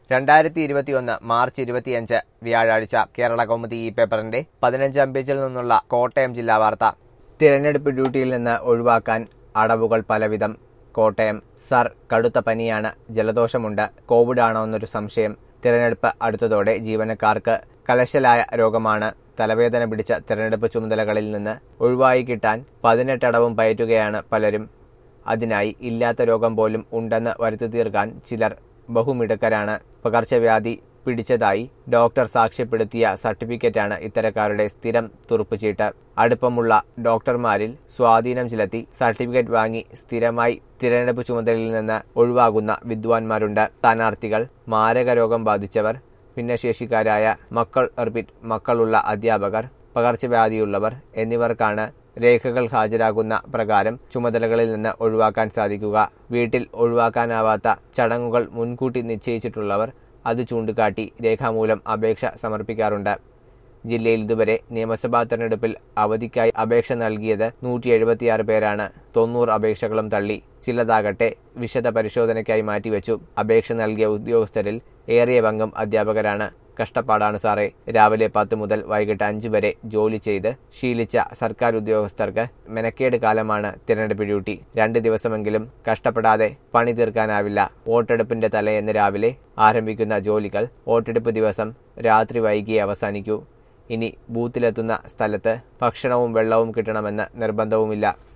2021 March 25 വ്യാഴാഴ്ച കേരള കൗമുദി ഈ പേപ്പറിന്റെ 15-ാം പേജിൽ നിന്നുള്ള കോട്ടയം ജില്ലാ വാർത്ത. തിരഞ്ഞെടുപ്പ് ഡ്യൂട്ടിയിൽ നിന്ന് ഒഴിവാക്കാൻ അടവുകൾ പലവിധം. കോട്ടയം. സർ, കടുത്ത പനിയാണ്, ജലദോഷമുണ്ട്, കോവിഡ് ആണോ എന്നൊരു സംശയം. തിരഞ്ഞെടുപ്പ് അടുത്തതോടെ ജീവനക്കാർക്ക് കലശലായ രോഗമാണ്. തലവേദന പിടിച്ച തിരഞ്ഞെടുപ്പ് ചുമതലകളിൽ നിന്ന് ഒഴിവായി കിട്ടാൻ 18 അടവും പയറ്റുകയാണ് പലരും. അതിനായി ഇല്ലാത്ത രോഗം പോലും ഉണ്ടെന്ന് വരുത്തി തീർക്കാൻ ചിലർ ബഹുമിടുക്കരാണ്. പകർച്ചവ്യാധി പിടിച്ചതായി ഡോക്ടർ സാക്ഷ്യപ്പെടുത്തിയ സർട്ടിഫിക്കറ്റാണ് ഇത്തരക്കാരുടെ സ്ഥിരം തുറുപ്പുചീട്ട്. അടുപ്പമുള്ള ഡോക്ടർമാരിൽ സ്വാധീനം ചെലുത്തി സർട്ടിഫിക്കറ്റ് വാങ്ങി സ്ഥിരമായി തിരഞ്ഞെടുപ്പ് ചുമതലയിൽ നിന്ന് ഒഴിവാകുന്ന വിദ്വാൻമാരുണ്ട്. സ്ഥാനാർത്ഥികൾ, മാരക രോഗം ബാധിച്ചവർ, ഭിന്നശേഷിക്കാരായ മക്കളുള്ള അധ്യാപകർ, പകർച്ചവ്യാധിയുള്ളവർ എന്നിവർക്കാണ് രേഖകൾ ഹാജരാകുന്ന പ്രകാരം ചുമതലകളിൽ നിന്ന് ഒഴിവാക്കാൻ സാധിക്കുക. വീട്ടിൽ ഒഴിവാക്കാനാവാത്ത ചടങ്ങുകൾ മുൻകൂട്ടി നിശ്ചയിച്ചിട്ടുള്ളവർ അത് ചൂണ്ടിക്കാട്ടി രേഖാമൂലം അപേക്ഷ സമർപ്പിക്കാറുണ്ട്. ജില്ലയിൽ ഇതുവരെ നിയമസഭാ തെരഞ്ഞെടുപ്പിൽ അവധിക്കായി അപേക്ഷ നൽകിയത് 176 പേരാണ്. 90 അപേക്ഷകളും തള്ളി. ചിലതാകട്ടെ വിശദ പരിശോധനയ്ക്കായി മാറ്റിവെച്ചു. അപേക്ഷ നൽകിയ ഉദ്യോഗസ്ഥരിൽ ഏറിയ പങ്കും അധ്യാപകരാണ്. കഷ്ടപ്പാടാണ് സാറേ. രാവിലെ 10 മുതൽ വൈകിട്ട് 5 വരെ ജോലി ചെയ്ത് ശീലിച്ച സർക്കാർ ഉദ്യോഗസ്ഥർക്ക് മെനക്കേട് കാലമാണ് തിരഞ്ഞെടുപ്പ് ഡ്യൂട്ടി. 2 ദിവസമെങ്കിലും കഷ്ടപ്പെടാതെ പണി തീർക്കാനാവില്ല. വോട്ടെടുപ്പിന്റെ തലേന്ന് രാവിലെ ആരംഭിക്കുന്ന ജോലികൾ വോട്ടെടുപ്പ് ദിവസം രാത്രി വൈകിയേ അവസാനിക്കൂ. ഇനി ബൂത്തിലെത്തുന്ന സ്ഥലത്ത് ഭക്ഷണവും വെള്ളവും കിട്ടണമെന്ന് നിർബന്ധവുമില്ല.